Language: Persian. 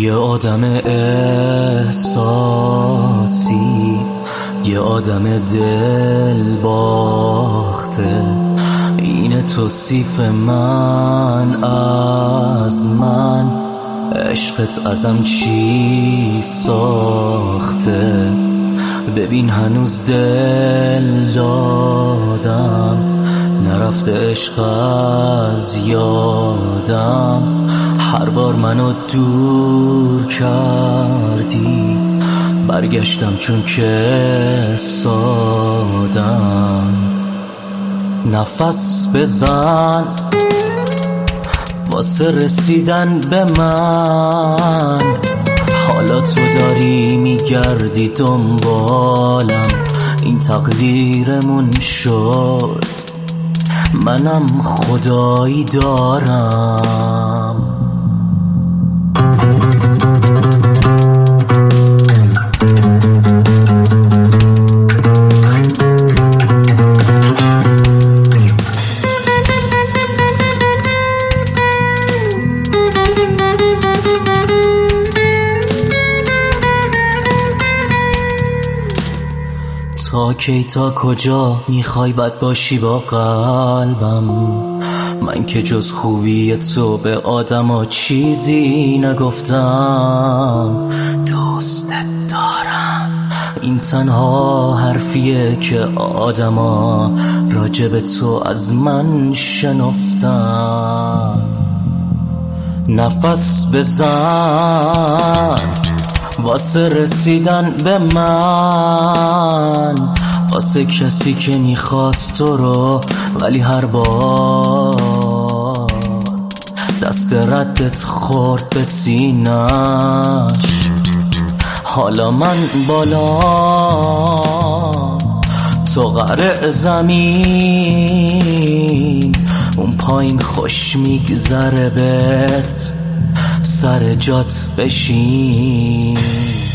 یه آدم احساسی، یه آدم دل باخته، اینه توصیف من از من. عشقت ازم چی ساخته؟ ببین هنوز دل دادم، نرفته عشق از یادم. هر بار منو دور کردی، برگشتم چون که سادم. نفس بزن واسه رسیدن به من، حالا تو داری میگردی دنبالم. این تقدیرمون شد، منم خدایی دارم. تا کی تا کجا میخوای بد باشی با قلبم؟ من که جز خوبی تو به آدما چیزی نگفتم. دوستت دارم، این تنها حرفیه که آدما راجب تو از من شنفتن. نفس بزن واسه رسیدن به من، واسه کسی که میخواست تو رو ولی هر بار دست ردت خورد به سینش. حالا من بالا، تو قره زمین، اون پایین خوش میگذره بهت، سر جات بشین.